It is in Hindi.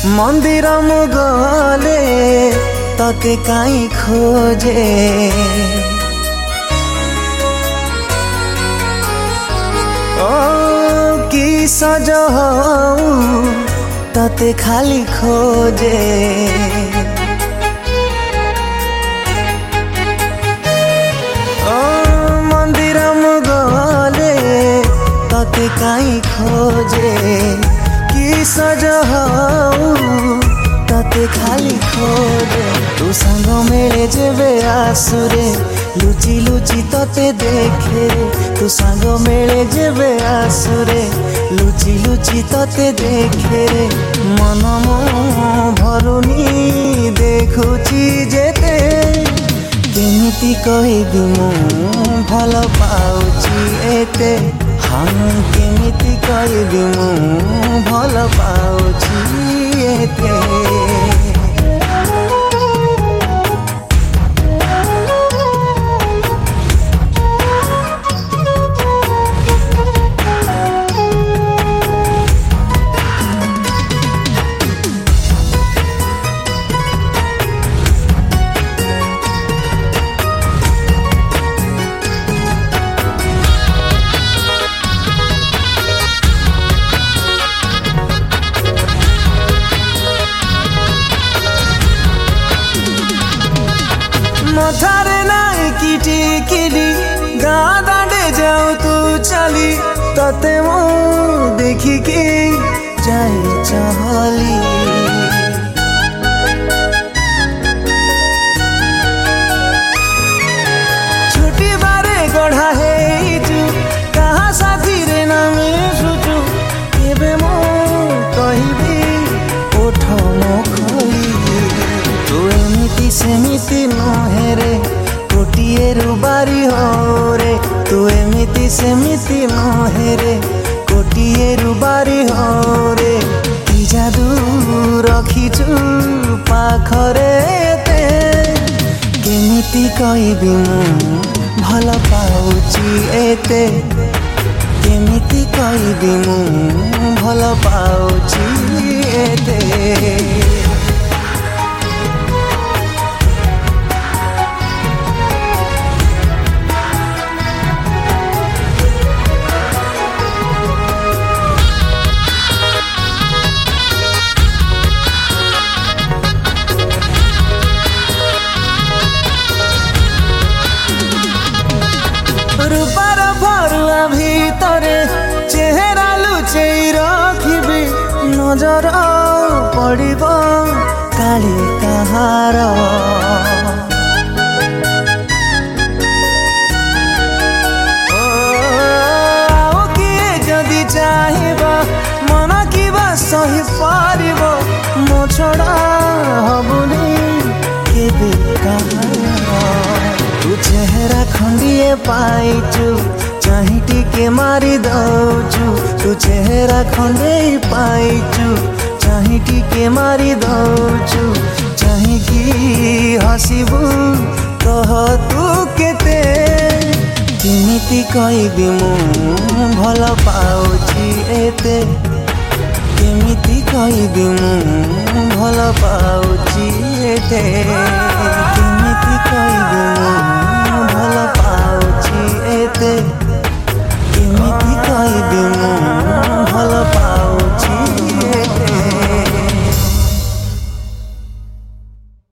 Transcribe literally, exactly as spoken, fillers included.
मंदिर मु गले तते काई खोजे ओ की सज तते खाली खोजे ओ मंदिर मु गले तते काई खोजे की सज तते खाली खोजे तू संग मेले जेबे आसुरे लुचि लुचि तते देखे तू संग मेले जेबे आसुरे लुचि लुचि तते देखे मन मो भरुनी देखुची जेते केमिति कहबी मु भल पाउची एते हाँ केमिति कहबी मु भल पाउची एते मथारे नाई किटी किली गाँ दांडे जाऊ तू चली तते मो देखी के जाए चहली छुट्टी बारे गढ़ा है तू कहाँ साथी रे नाम सुचू केबे मो कहबी ओठ मो खोली तू एमिति सेमिति नहेरे कोटिए रुबारी हो रे तू एमिति सेमिति नहेरे कोटिए रुबारी हो रे कि जादू रखिचु पाखरे ते केमिति कहबी मु भल पाउची एते केमिति कहबी मु भल पाउची एते रूपार भरुआ भीतरे चेहरा लुचेई रखिबी नजर पड़िब काली कहार आओ किए जदि चाहिब मन किबा सही पारिब मो छड़ा हबुनी केबे कहार तू चेहरा खंडिए पाइचु चाही टिके मारी दौचु तू चेहरा खंडे पाइचु चाही टिके मारी दौचु चाही कि हसीबू कह तू केते केमिति कहबी मु भल पाउची एते केमिति कहबी मु भल पाउची एते।